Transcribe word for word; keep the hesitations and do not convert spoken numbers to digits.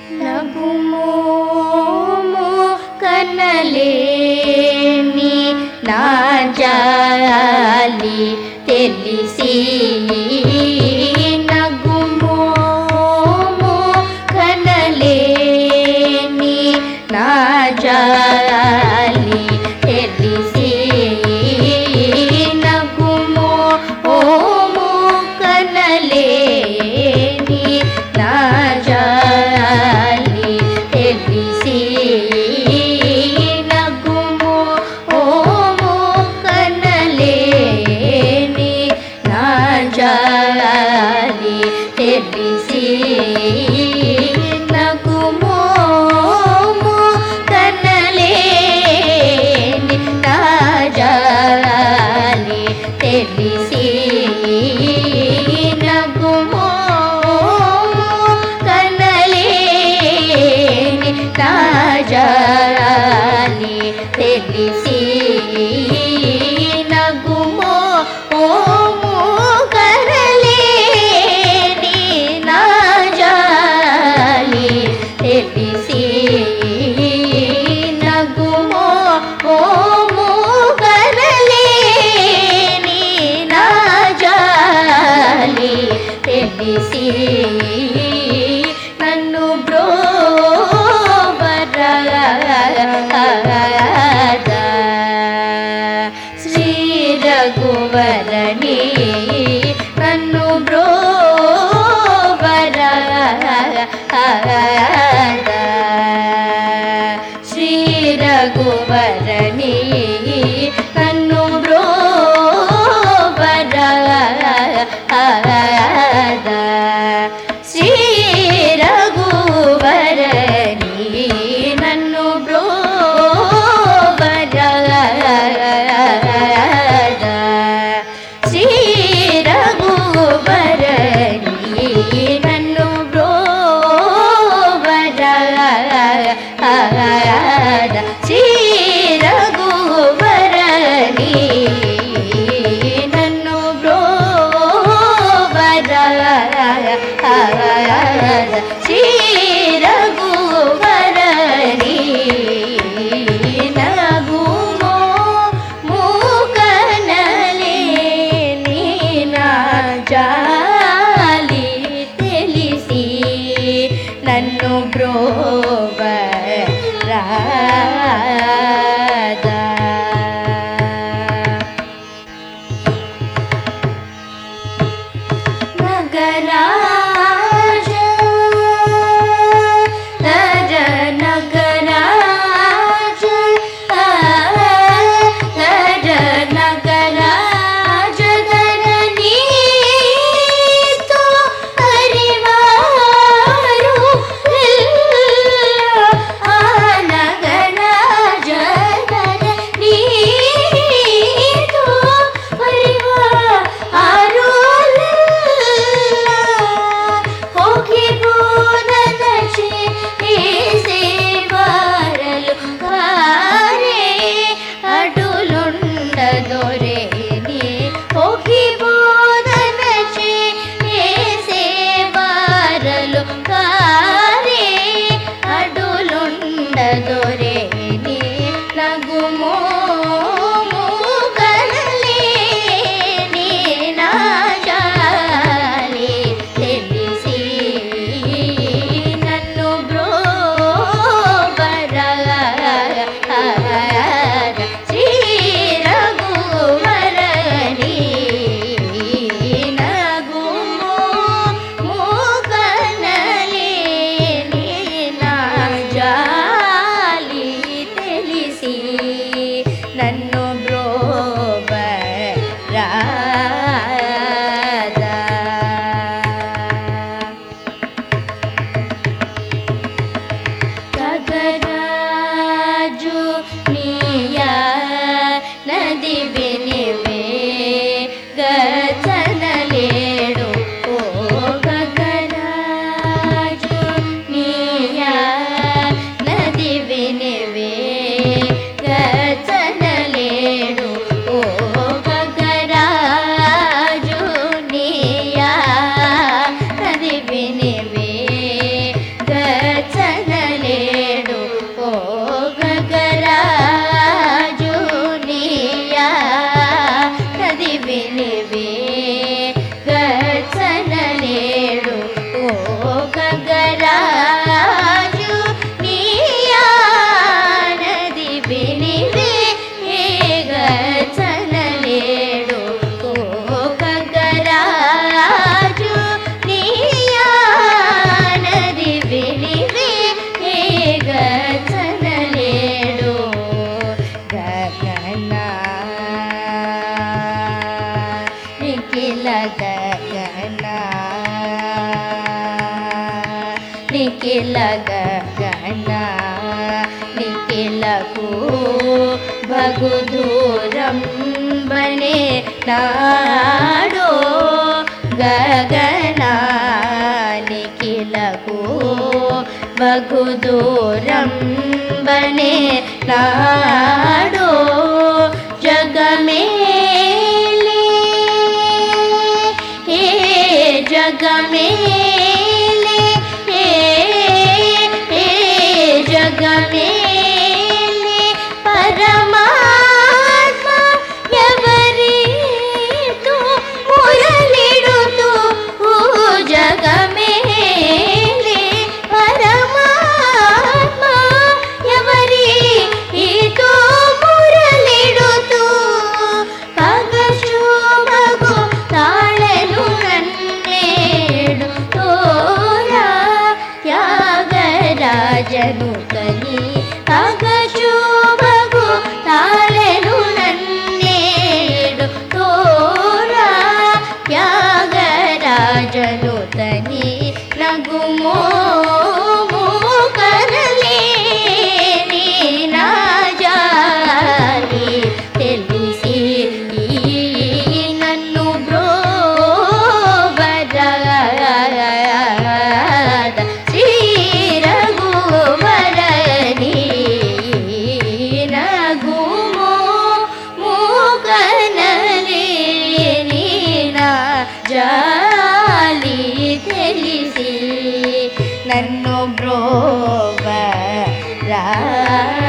నగుమోము కనలేని నా జాలి తెలిసి నగుమోము కనలేని నా జాలి తెలిసి నగుమోము కనలేని నా జాలి తెలిసి నగుమోము కనలేని నా జాలి తెలిసి నగుమోము కనలేని నా జాలి తెలిసి నగుమోము కనలేని నా జాలి తెలిసి నగుమోము కనలేని నా జాలి తెలిసి నగుమోము కనలేని నా జాలి తెలిసి నన్ను బ్రోవరద శ్రీ రఘువరణి నన్ను బ్రోవరద శ్రీ రఘువరణి నన్ను బ్రోవరద శ్రీ రఘువరణి నన్ను బ్రోవరద శ్రీ రఘువరణి నన్ను బ్రోవరద శ్రీ రఘువరణి నన్ను బ్రోవరద శ్రీ రఘువరణి నగుమోము కనలేని నా జాలి తెలిసి నన్ను బ్రోవరద నగరాజ నర నగరాజ నర నగరాజ ధరణితో హరివారు నిఖిల గగన నిఖిలకు బగు దూరం బనే నాడో గగన నిఖిలకు బగు దూరం బనే నాడో జగమేలే హే జగమేలే హే హే జగమేలే పరమాత్మ ఎవరితో మురళిడుతూ జగమేలే పరమాత్మ ఎవరితో మురళిడుతూ పగశుభగు తాళెను నన్నేడు తోరా త్యాగరాజను కని పగశుభగు తాళెను నన్నేడు తోరా త్యాగరాజను తని నగుమో కనలేని నాజాలి తెలిసి నన్ను బ్రోబరాద శ్రీ రఘువరని నగుమో మూకనలేని నాజాలి తెలిసి నన్ను బ్రోబరాద